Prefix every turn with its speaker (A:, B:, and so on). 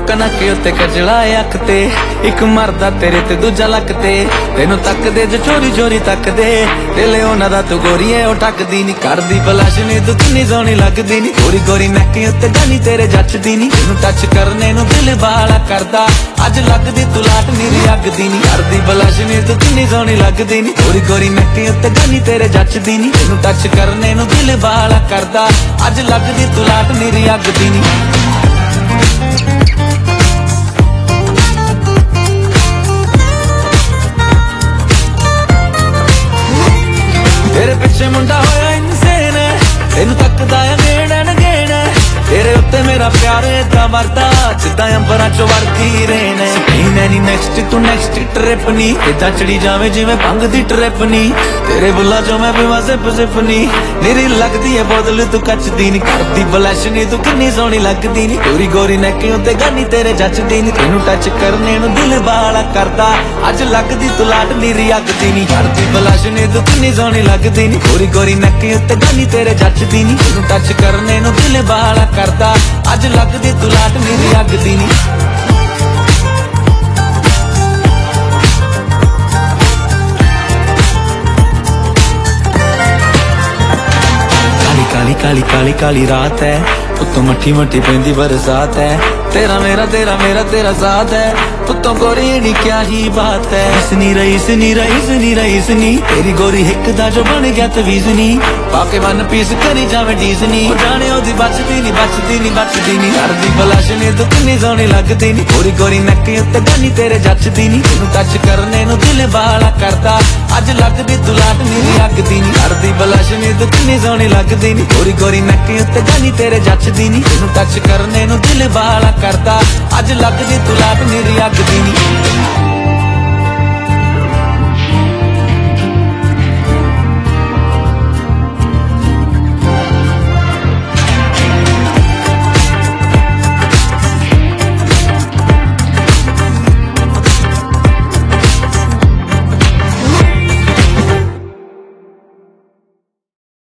A: कनक उत्ते कजला अख ते एक मरदा तेरे ते दूजा लक ते तेनू तकदे जो चोरी चोरी तकदे दिले उन्हां दा तू गोरी है ओ टकदी नी करदी बलश नी तू किन्नी सोहनी लगदी नी गोरी गोरी नैक उत्ते जानी तेरे जचदी नी तेनू टच करने नू दिल बाला करदा अज लगदी तू लाट मेरी अगदी नी करदी बलश नी तू किन्नी सोहनी लगदी नी गोरी गोरी नैक उत्ते जानी तेरे जचदी नी तेनू टच करने नू दिल बाला करदा अज लगदी तू लाट मेरी अगदी नी तेरे पिछे मुंडा होया इंसेन तेनू तकदा है गेड़ न गेड़ तेरे उत्ते मेरा प्यार इदा मरदा जिद्दां अंबरां चों वरदी रेन नी नेक्स्ट तू नेक्स्ट ट्रिप नी इदा चढ़ी जावे जिवें भंग दी ट्रिप नी तेरे बुल्ला चों मैं पीवां सिप सिप नी मेरी लगदी है बोतल तू कचदी नी करदी बलैश नी तू किन्नी सोहनी लगदी नी गोरी गोरी नैक उत्ते गानी तेरे जचदी नी तेनू टच करने नू दिल बाला करदा अज लगदी तू लाट मेरी अगदी नी करदी बलैश नी तू किन्नी सोहनी लगदी नी गोरी गोरी नैक उत्ते गानी तेरे जचदी नी तेनू टच करने नू दिल बाला करदा अज लगदी तू लाट मेरी अगदी नी काली काली काली काली रात है उत्तों मट्ठी मट्ठी पैंदी बरसात है तेरा मेरा तेरा साथ है उत्तों गोरी नी क्या ही बात है इसनी रईसनी तेरी गोरी हिक दा जो बन गया तवीजनी पाके वन पीस करी जावे डीजनी जाने ओदी बचदी नी करदी बलश नी तू किन्नी सोहनी लगदी नी गोरी गोरी नैक उत्ते गानी तेरे जचदी नी तेनू टच करने नू दिल बाला करदा अज लगदी तू लाट मेरी अगदी नी करदी बलश नी तू किन्नी सोहनी लगदी नी गोरी गोरी नैक उत्ते गानी तेरे जचदी नी तेनू टच करने नू दिल बाला करदा अज लगदी तू लाट मेरी अगदी नी